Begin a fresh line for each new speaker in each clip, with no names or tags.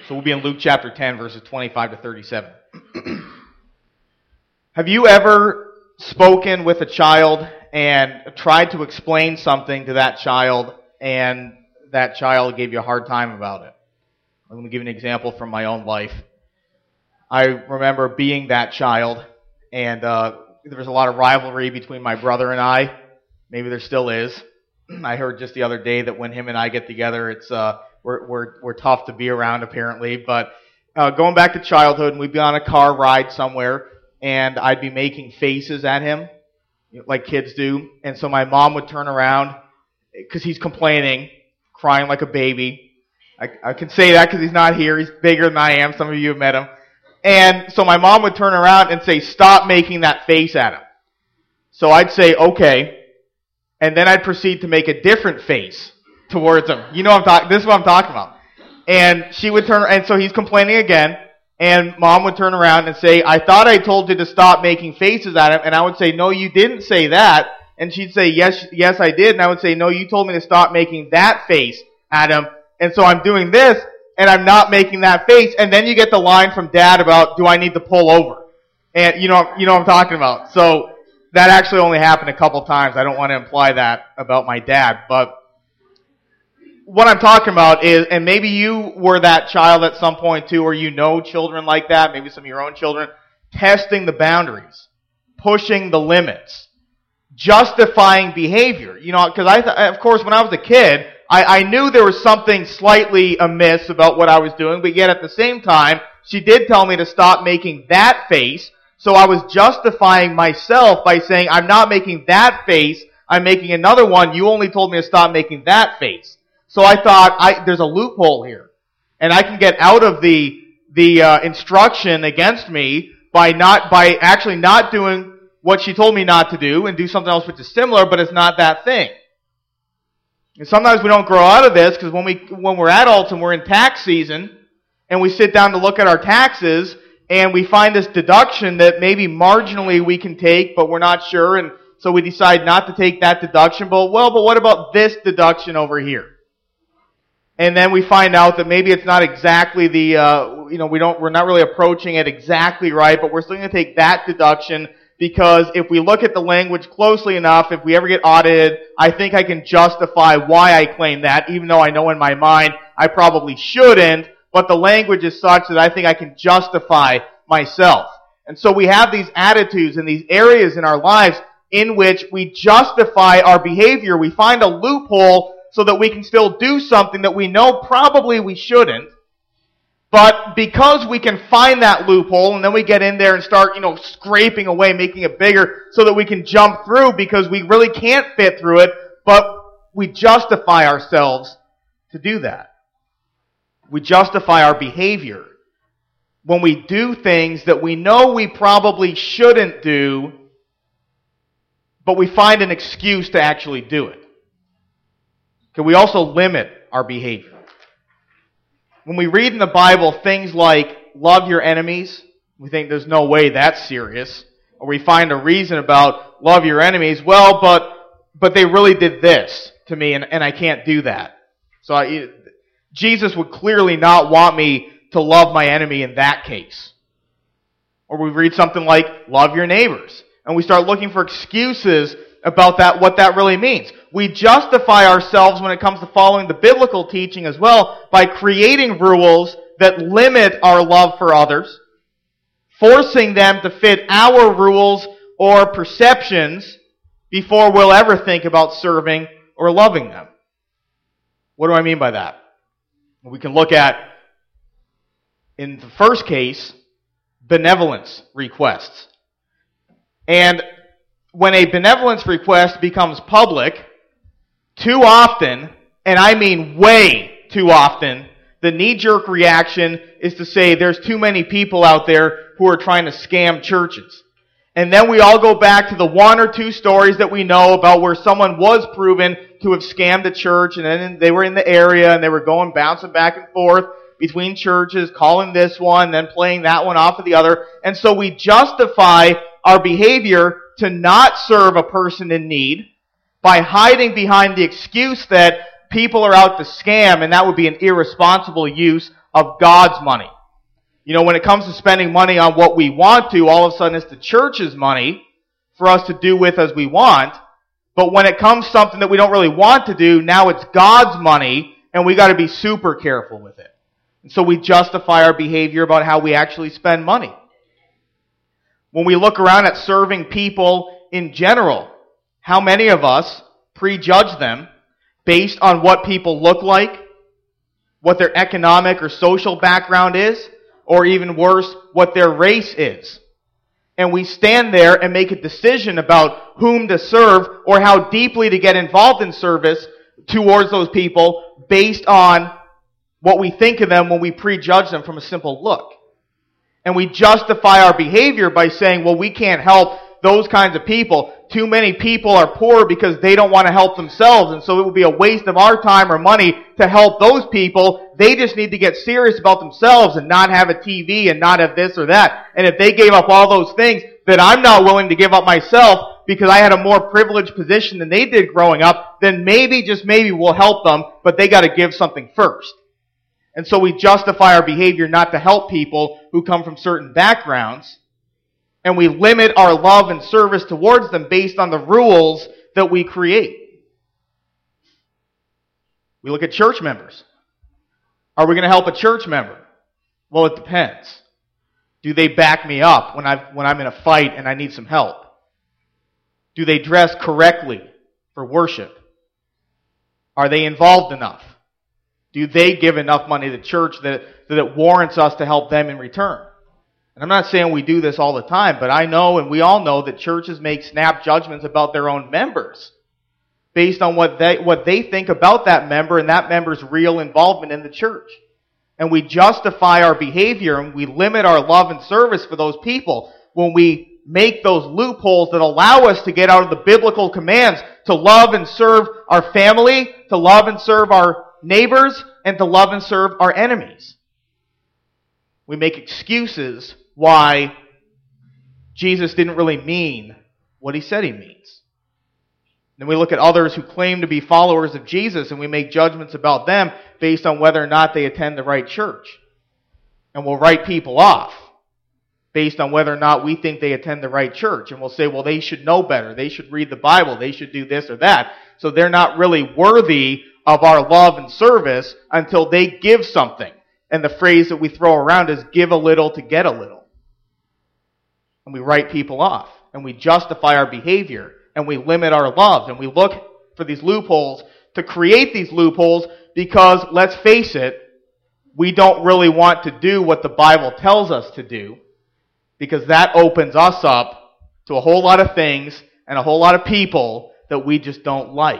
So we'll be in Luke chapter 10, verses 25 to 37. Have you ever spoken with a child and tried to explain something to that child, and that child gave you a hard time about it? I'm going to give you an example from my own life. I remember being that child, and there was a lot of rivalry between my brother and I. Maybe there still is. I heard just the other day that when him and I get together, it's we're tough to be around, apparently. But going back to childhood, and we'd be on a car ride somewhere, and I'd be making faces at him, like kids do. And so my mom would turn around, because he's complaining, crying like a baby. I can say that because he's not here. He's bigger than I am. Some of you have met him. And so my mom would turn around and say, "Stop making that face at him." So I'd say, "Okay." And then I'd proceed to make a different face towards him. You know what I'm talking. This is what I'm talking about. And she would turn, and so he's complaining again. And Mom would turn around and say, "I thought I told you to stop making faces at him." And I would say, "No, you didn't say that." And she'd say, yes, I did." And I would say, "No, you told me to stop making that face at him. And so I'm doing this, and I'm not making that face." And then you get the line from Dad about, "Do I need to pull over?" And you know what I'm talking about. So that actually only happened a couple times. I don't want to imply that about my dad, but what I'm talking about is, and maybe you were that child at some point too, or you know children like that, maybe some of your own children, testing the boundaries, pushing the limits, justifying behavior. Because of course, when I was a kid, I knew there was something slightly amiss about what I was doing, but yet at the same time, she did tell me to stop making that face, so I was justifying myself by saying, "I'm not making that face, I'm making another one. You only told me to stop making that face." So I thought, there's a loophole here, and I can get out of the instruction against me by actually not doing what she told me not to do and do something else which is similar, but it's not that thing. And sometimes we don't grow out of this, because when we're adults and we're in tax season and we sit down to look at our taxes and we find this deduction that maybe marginally we can take, but we're not sure, and so we decide not to take that deduction. But what about this deduction over here? And then we find out that maybe it's not exactly we're not really approaching it exactly right, but we're still going to take that deduction, because if we look at the language closely enough, if we ever get audited, I think I can justify why I claim that, even though I know in my mind I probably shouldn't, but the language is such that I think I can justify myself. And so we have these attitudes and these areas in our lives in which we justify our behavior. We find a loophole so that we can still do something that we know probably we shouldn't. But because we can find that loophole, and then we get in there and start, scraping away, making it bigger so that we can jump through, because we really can't fit through it, but we justify ourselves to do that. We justify our behavior when we do things that we know we probably shouldn't do, but we find an excuse to actually do it. Can we also limit our behavior? When we read in the Bible things like, "Love your enemies," we think there's no way that's serious. Or we find a reason about, "Love your enemies." Well, but they really did this to me, and I can't do that. So Jesus would clearly not want me to love my enemy in that case. Or we read something like, "Love your neighbors," and we start looking for excuses about that, what that really means. We justify ourselves when it comes to following the biblical teaching as well by creating rules that limit our love for others, forcing them to fit our rules or perceptions before we'll ever think about serving or loving them. What do I mean by that? We can look at, in the first case, benevolence requests. And when a benevolence request becomes public, too often, and I mean way too often, the knee-jerk reaction is to say there's too many people out there who are trying to scam churches. And then we all go back to the one or two stories that we know about where someone was proven to have scammed a church, and then they were in the area and they were bouncing back and forth between churches, calling this one, then playing that one off of the other. And so we justify our behavior to not serve a person in need by hiding behind the excuse that people are out to scam, and that would be an irresponsible use of God's money. You know, when it comes to spending money on what we want to, all of a sudden it's the church's money for us to do with as we want. But when it comes to something that we don't really want to do, now it's God's money, and we got to be super careful with it. And so we justify our behavior about how we actually spend money. When we look around at serving people in general, how many of us prejudge them based on what people look like, what their economic or social background is, or even worse, what their race is? And we stand there and make a decision about whom to serve or how deeply to get involved in service towards those people based on what we think of them when we prejudge them from a simple look. And we justify our behavior by saying, well, we can't help those kinds of people. Too many people are poor because they don't want to help themselves, and so it would be a waste of our time or money to help those people. They just need to get serious about themselves and not have a TV and not have this or that. And if they gave up all those things that I'm not willing to give up myself because I had a more privileged position than they did growing up, then maybe, just maybe, we'll help them, but they got to give something first. And so we justify our behavior not to help people who come from certain backgrounds, and we limit our love and service towards them based on the rules that we create. We look at church members. Are we going to help a church member? Well, it depends. Do they back me up when I'm in a fight and I need some help? Do they dress correctly for worship? Are they involved enough? Do they give enough money to the church that it warrants us to help them in return? And I'm not saying we do this all the time, but I know and we all know that churches make snap judgments about their own members based on what they think about that member and that member's real involvement in the church. And we justify our behavior and we limit our love and service for those people when we make those loopholes that allow us to get out of the biblical commands to love and serve our family, to love and serve our neighbors, and to love and serve our enemies. We make excuses why Jesus didn't really mean what he said he means. Then we look at others who claim to be followers of Jesus and we make judgments about them based on whether or not they attend the right church. And we'll write people off based on whether or not we think they attend the right church. And we'll say, well, they should know better. They should read the Bible. They should do this or that. So they're not really worthy of our love and service until they give something. And the phrase that we throw around is give a little to get a little. And we write people off. And we justify our behavior. And we limit our love. And we look for these loopholes to create these loopholes because, let's face it, we don't really want to do what the Bible tells us to do, because that opens us up to a whole lot of things and a whole lot of people that we just don't like.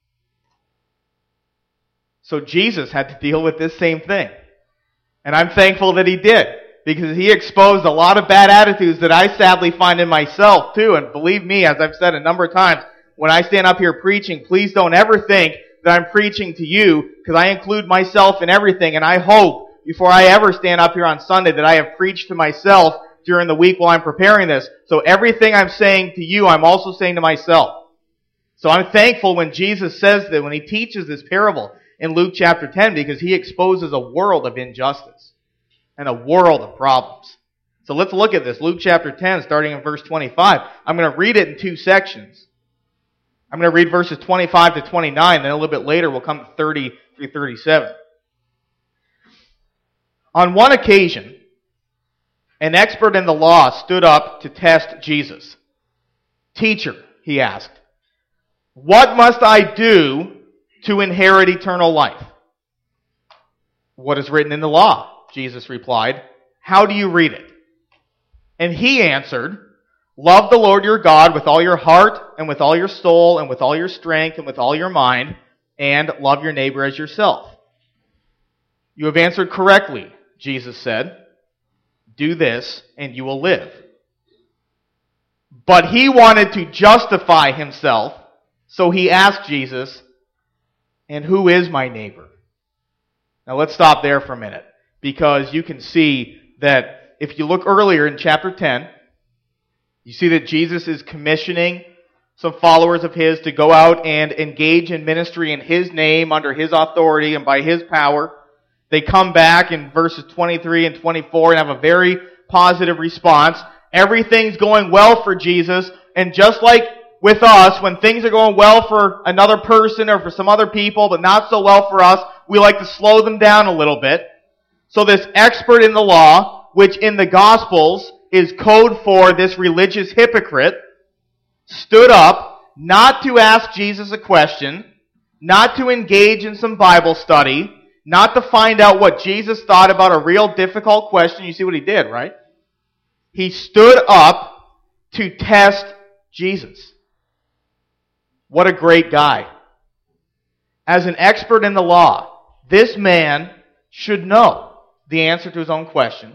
So Jesus had to deal with this same thing. And I'm thankful that he did, because he exposed a lot of bad attitudes that I sadly find in myself too. And believe me, as I've said a number of times, when I stand up here preaching, please don't ever think that I'm preaching to you, because I include myself in everything. And I hope, before I ever stand up here on Sunday, that I have preached to myself during the week while I'm preparing this. So everything I'm saying to you, I'm also saying to myself. So I'm thankful when Jesus says that, when he teaches this parable in Luke chapter 10, because he exposes a world of injustice and a world of problems. So let's look at this. Luke chapter 10, starting in verse 25. I'm going to read it in two sections. I'm going to read verses 25 to 29, then a little bit later we'll come to 30 through 37. On one occasion, an expert in the law stood up to test Jesus. "Teacher," he asked, "what must I do to inherit eternal life?" "What is written in the law?" Jesus replied. "How do you read it?" And he answered, "Love the Lord your God with all your heart and with all your soul and with all your strength and with all your mind, and love your neighbor as yourself." "You have answered correctly," Jesus said. "Do this and you will live." But he wanted to justify himself, so he asked Jesus, "And who is my neighbor?" Now let's stop there for a minute, because you can see that if you look earlier in chapter 10, you see that Jesus is commissioning some followers of his to go out and engage in ministry in his name, under his authority and by his power. They come back in verses 23 and 24 and have a very positive response. Everything's going well for Jesus, and just like with us, when things are going well for another person or for some other people, but not so well for us, we like to slow them down a little bit. So this expert in the law, which in the Gospels is code for this religious hypocrite, stood up not to ask Jesus a question, not to engage in some Bible study, not to find out what Jesus thought about a real difficult question. You see what he did, right? He stood up to test Jesus. What a great guy. As an expert in the law, this man should know the answer to his own question.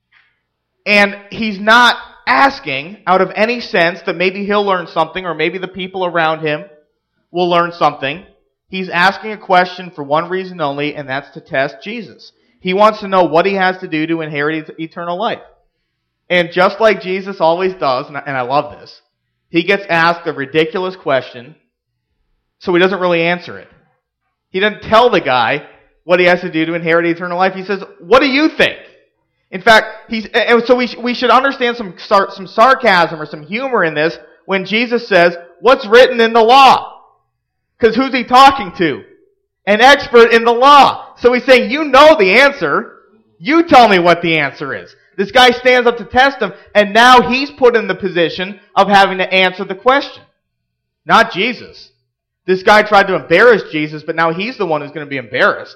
And he's not asking out of any sense that maybe he'll learn something or maybe the people around him will learn something. He's asking a question for one reason only, and that's to test Jesus. He wants to know what he has to do to inherit eternal life. And just like Jesus always does, and I love this, he gets asked a ridiculous question, so he doesn't really answer it. He doesn't tell the guy what he has to do to inherit eternal life. He says, "What do you think?" In fact, so we should understand some sarcasm or some humor in this when Jesus says, "What's written in the law?" Because who's he talking to? An expert in the law. So he's saying, you know the answer. You tell me what the answer is. This guy stands up to test him, and now he's put in the position of having to answer the question. Not Jesus. This guy tried to embarrass Jesus, but now he's the one who's going to be embarrassed.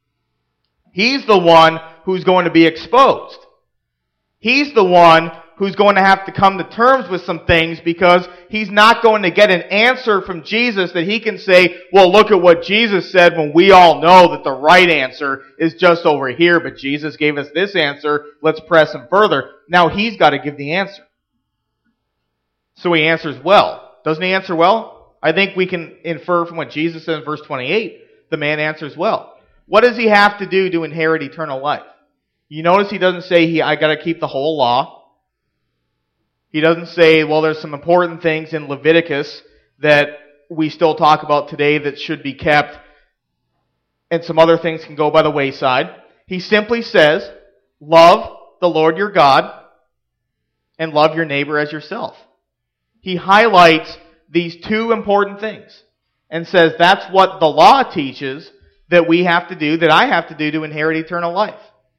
He's the one who's going to be exposed. He's the one who's going to have to come to terms with some things because he's not going to get an answer from Jesus that he can say, well, look at what Jesus said when we all know that the right answer is just over here, but Jesus gave us this answer, let's press him further. Now he's got to give the answer. So he answers well. Doesn't he answer well? I think we can infer from what Jesus said in verse 28, the man answers well. What does he have to do to inherit eternal life? You notice he doesn't say, I got to keep the whole law. He doesn't say, well, there's some important things in Leviticus that we still talk about today that should be kept, and some other things can go by the wayside. He simply says, love the Lord your God and love your neighbor as yourself. He highlights these two important things and says that's what the law teaches that we have to do, that I have to do to inherit eternal life.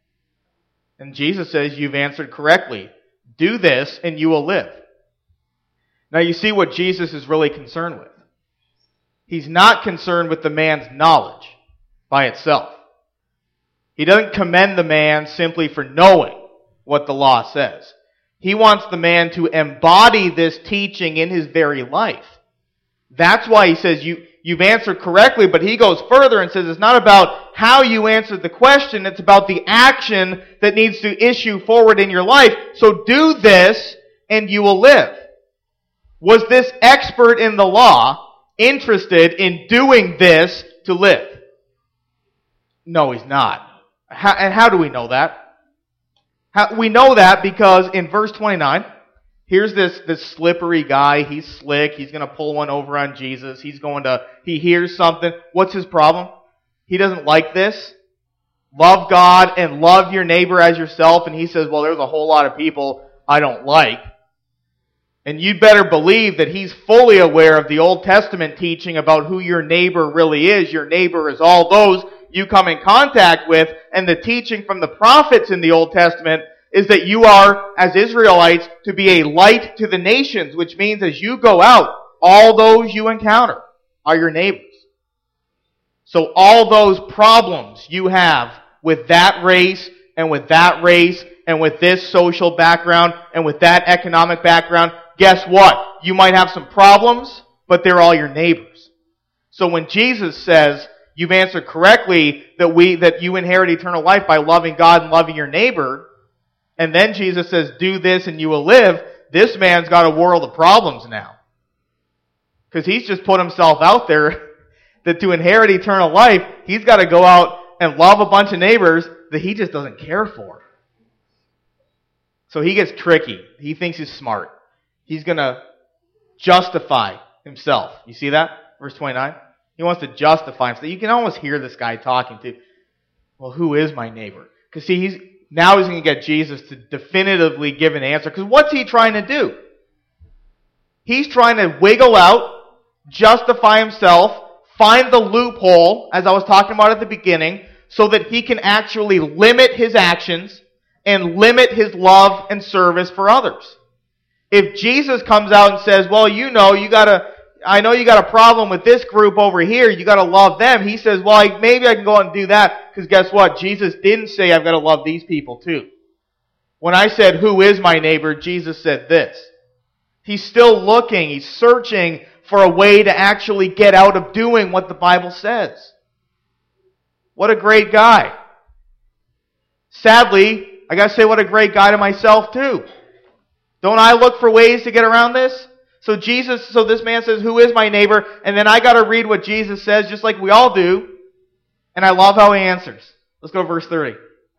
And Jesus says, you've answered correctly. Do this and you will live. Now you see what Jesus is really concerned with. He's not concerned with the man's knowledge by itself. He doesn't commend the man simply for knowing what the law says. He wants the man to embody this teaching in his very life. That's why he says you've answered correctly, but he goes further and says it's not about how you answered the question, it's about the action that needs to issue forward in your life. So do this and you will live. Was this expert in the law interested in doing this to live? No, he's not. And how do we know that? We know that because in verse 29, here's this slippery guy. He's slick. He's going to pull one over on Jesus. He hears something. What's his problem? He doesn't like this. Love God and love your neighbor as yourself. And he says, well, there's a whole lot of people I don't like. And you'd better believe that he's fully aware of the Old Testament teaching about who your neighbor really is. Your neighbor is all those you come in contact with. And the teaching from the prophets in the Old Testament is that you are, as Israelites, to be a light to the nations, which means as you go out, all those you encounter are your neighbors. So all those problems you have with that race and with that race and with this social background and with that economic background, guess what? You might have some problems, but they're all your neighbors. So when Jesus says, you've answered correctly that you inherit eternal life by loving God and loving your neighbor, and then Jesus says, do this and you will live, this man's got a world of problems now. Because he's just put himself out there that to inherit eternal life, he's got to go out and love a bunch of neighbors that he just doesn't care for. So he gets tricky. He thinks he's smart. He's going to justify himself. You see that? Verse 29. He wants to justify himself. You can almost hear this guy talking to, Well, who is my neighbor? Because see, he's going to get Jesus to definitively give an answer. Because what's he trying to do? He's trying to wiggle out, justify himself, find the loophole, as I was talking about at the beginning, so that he can actually limit his actions and limit his love and service for others. If Jesus comes out and says, well, I know you got a problem with this group over here, you got to love them. He says, well, maybe I can go out and do that, because guess what? Jesus didn't say I've got to love these people too. When I said, who is my neighbor? Jesus said this. He's still looking, he's searching for a way to actually get out of doing what the Bible says. What a great guy. Sadly, I got to say what a great guy to myself too. Don't I look for ways to get around this? So this man says, who is my neighbor? And then I got to read what Jesus says, just like we all do. And I love how he answers. Let's go to verse 30.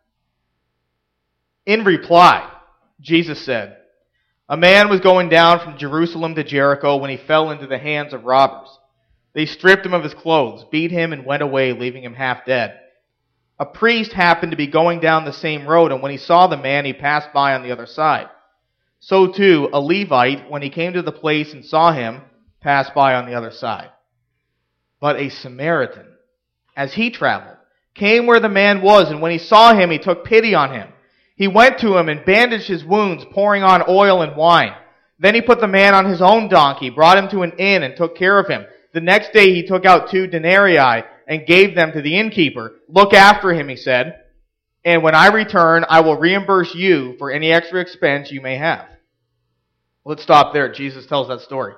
In reply, Jesus said, a man was going down from Jerusalem to Jericho when he fell into the hands of robbers. They stripped him of his clothes, beat him, and went away, leaving him half dead. A priest happened to be going down the same road, and when he saw the man, he passed by on the other side. So too, a Levite, when he came to the place and saw him, passed by on the other side. But a Samaritan, as he traveled, came where the man was, and when he saw him, he took pity on him. He went to him and bandaged his wounds, pouring on oil and wine. Then he put the man on his own donkey, brought him to an inn, and took care of him. The next day he took out 2 denarii and gave them to the innkeeper. Look after him, he said, and when I return, I will reimburse you for any extra expense you may have. Let's stop there. Jesus tells that story.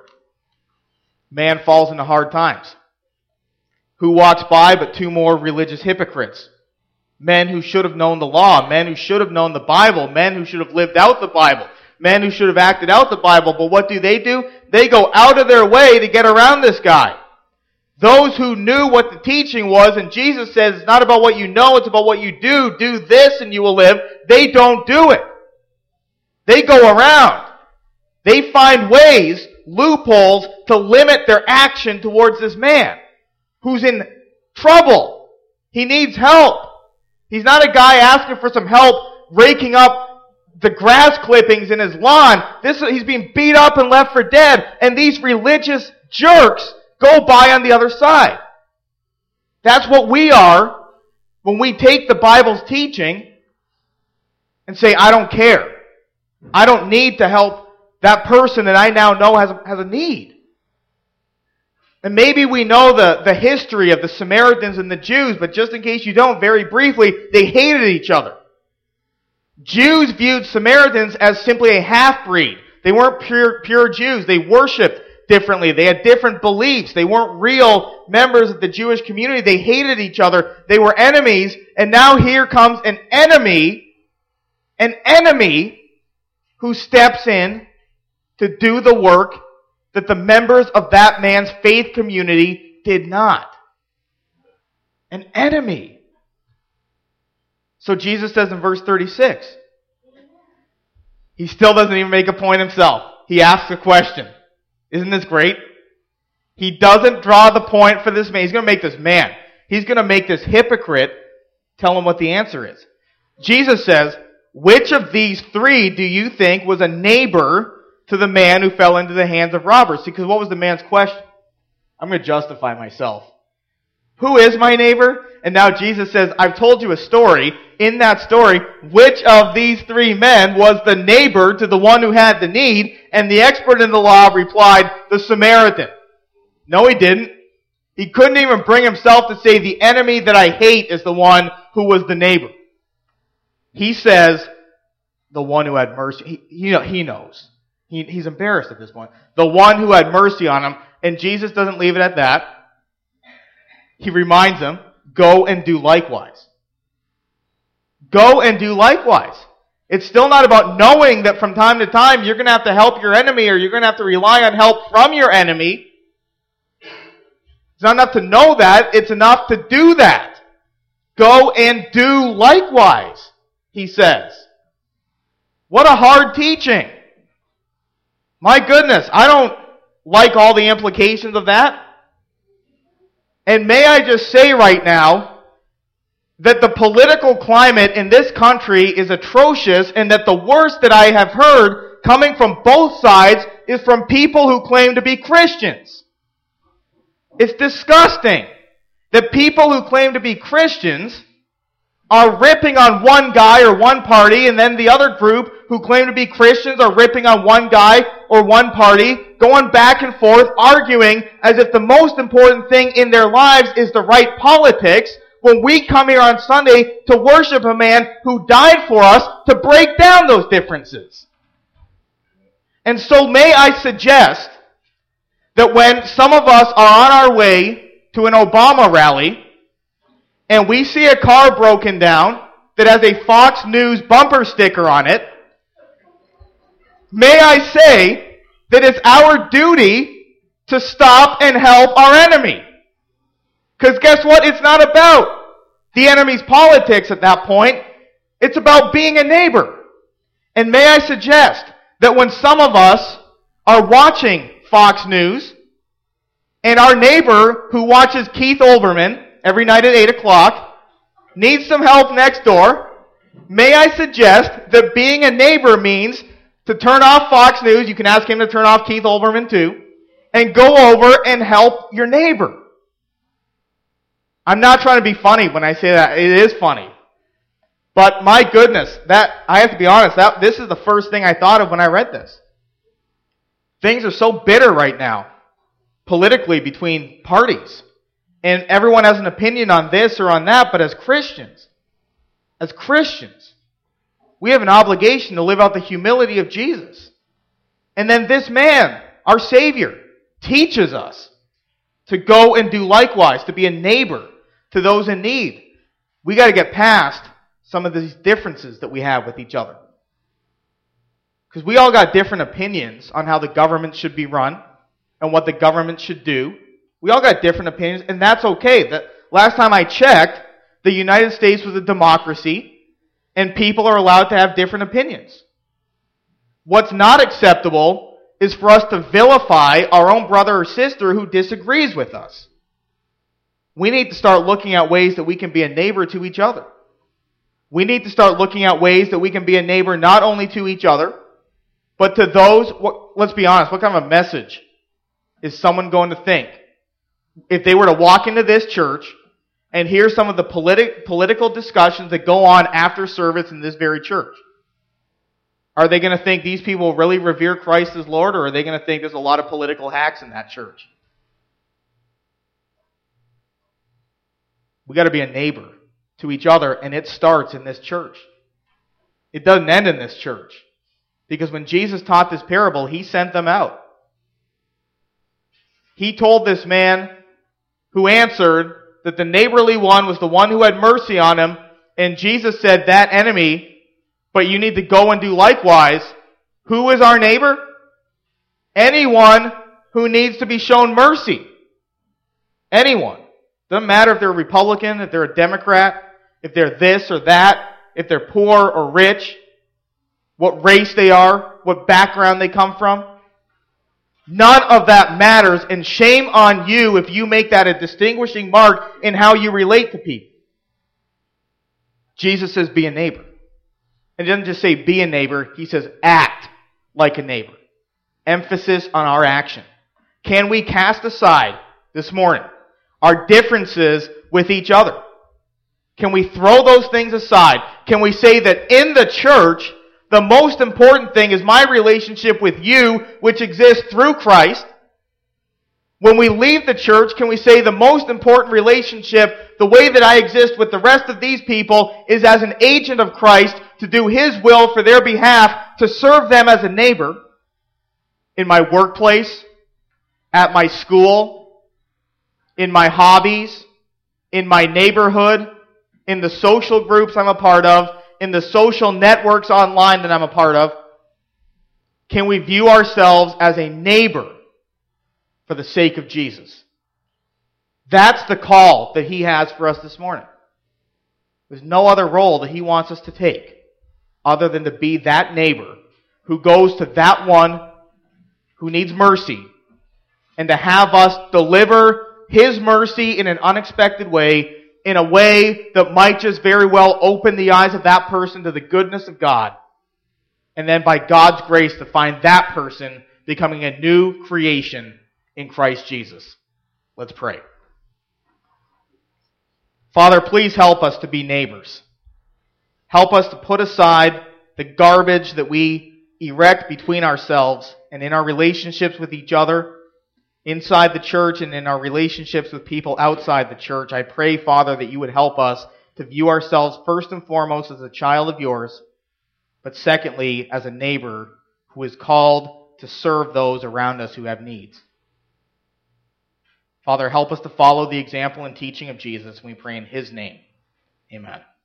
Man falls into hard times. Who walks by but 2 more religious hypocrites? Men who should have known the law, men who should have known the Bible, men who should have lived out the Bible, men who should have acted out the Bible. But what do? They go out of their way to get around this guy. Those who knew what the teaching was, and Jesus says it's not about what you know, it's about what you do. Do this and you will live. They don't do it. They go around. They find ways, loopholes, to limit their action towards this man who's in trouble. He needs help. He's not a guy asking for some help raking up the grass clippings in his lawn. He's being beat up and left for dead, and these religious jerks go by on the other side. That's what we are when we take the Bible's teaching and say, I don't care. I don't need to help that person that I now know has a need. And maybe we know the history of the Samaritans and the Jews, but just in case you don't, very briefly, they hated each other. Jews viewed Samaritans as simply a half-breed. They weren't pure Jews. They worshipped differently. They had different beliefs. They weren't real members of the Jewish community. They hated each other. They were enemies. And now here comes an enemy who steps in to do the work that the members of that man's faith community did not. An enemy. So Jesus says in verse 36, he still doesn't even make a point himself. He asks a question. Isn't this great? He doesn't draw the point for this man. He's going to make this man. He's going to make this hypocrite tell him what the answer is. Jesus says, which of these 3 do you think was a neighbor to the man who fell into the hands of robbers? Because what was the man's question? I'm going to justify myself. Who is my neighbor? And now Jesus says, I've told you a story. In that story, which of these 3 men was the neighbor to the one who had the need? And the expert in the law replied, the Samaritan. No, he didn't. He couldn't even bring himself to say the enemy that I hate is the one who was the neighbor. He says, the one who had mercy. He knows. He's embarrassed at this point. The one who had mercy on him. And Jesus doesn't leave it at that. He reminds him, go and do likewise. Go and do likewise. It's still not about knowing that from time to time you're going to have to help your enemy or you're going to have to rely on help from your enemy. It's not enough to know that. It's enough to do that. Go and do likewise, he says. What a hard teaching. My goodness, I don't like all the implications of that. And may I just say right now, that the political climate in this country is atrocious, and that the worst that I have heard coming from both sides is from people who claim to be Christians. It's disgusting that people who claim to be Christians are ripping on one guy or one party, and then the other group who claim to be Christians are ripping on one guy or one party, going back and forth, arguing as if the most important thing in their lives is the right politics, when we come here on Sunday to worship a man who died for us to break down those differences. And so may I suggest that when some of us are on our way to an Obama rally, and we see a car broken down that has a Fox News bumper sticker on it, may I say that it's our duty to stop and help our enemy. Because guess what? It's not about the enemy's politics at that point. It's about being a neighbor. And may I suggest that when some of us are watching Fox News, and our neighbor who watches Keith Olbermann every night at 8 o'clock needs some help next door, may I suggest that being a neighbor means to turn off Fox News, you can ask him to turn off Keith Olbermann too, and go over and help your neighbor. I'm not trying to be funny when I say that. It is funny. But my goodness, I have to be honest, this is the first thing I thought of when I read this. Things are so bitter right now, politically, between parties. And everyone has an opinion on this or on that, but as Christians, we have an obligation to live out the humility of Jesus. And then this man, our Savior, teaches us to go and do likewise, to be a neighbor to those in need. We got to get past some of these differences that we have with each other. Because we all got different opinions on how the government should be run and what the government should do. We all got different opinions, and that's okay. Last time I checked, the United States was a democracy, and people are allowed to have different opinions. What's not acceptable is for us to vilify our own brother or sister who disagrees with us. We need to start looking at ways that we can be a neighbor to each other. We need to start looking at ways that we can be a neighbor not only to each other, but to those, let's be honest, what kind of a message is someone going to think if they were to walk into this church and hear some of the political discussions that go on after service in this very church? Are they going to think these people really revere Christ as Lord, or are they going to think there's a lot of political hacks in that church? We got to be a neighbor to each other, and it starts in this church. It doesn't end in this church. Because when Jesus taught this parable, he sent them out. He told this man who answered that the neighborly one was the one who had mercy on him, and Jesus said, that enemy, but you need to go and do likewise. Who is our neighbor? Anyone who needs to be shown mercy. Anyone. Doesn't matter if they're a Republican, if they're a Democrat, if they're this or that, if they're poor or rich, what race they are, what background they come from. None of that matters, and shame on you if you make that a distinguishing mark in how you relate to people. Jesus says, be a neighbor. And he doesn't just say be a neighbor, he says act like a neighbor. Emphasis on our action. Can we cast aside this morning our differences with each other? Can we throw those things aside? Can we say that in the church, the most important thing is my relationship with you, which exists through Christ? When we leave the church, can we say the most important relationship, the way that I exist with the rest of these people, is as an agent of Christ to do His will for their behalf, to serve them as a neighbor in my workplace, at my school, in my hobbies, in my neighborhood, in the social groups I'm a part of, in the social networks online that I'm a part of? Can we view ourselves as a neighbor for the sake of Jesus? That's the call that He has for us this morning. There's no other role that He wants us to take other than to be that neighbor who goes to that one who needs mercy, and to have us deliver His mercy in an unexpected way in a way that might just very well open the eyes of that person to the goodness of God. And then by God's grace to find that person becoming a new creation in Christ Jesus. Let's pray. Father, please help us to be neighbors. Help us to put aside the garbage that we erect between ourselves and in our relationships with each other, inside the church and in our relationships with people outside the church. I pray, Father, that you would help us to view ourselves first and foremost as a child of yours, but secondly, as a neighbor who is called to serve those around us who have needs. Father, help us to follow the example and teaching of Jesus, and we pray in his name. Amen.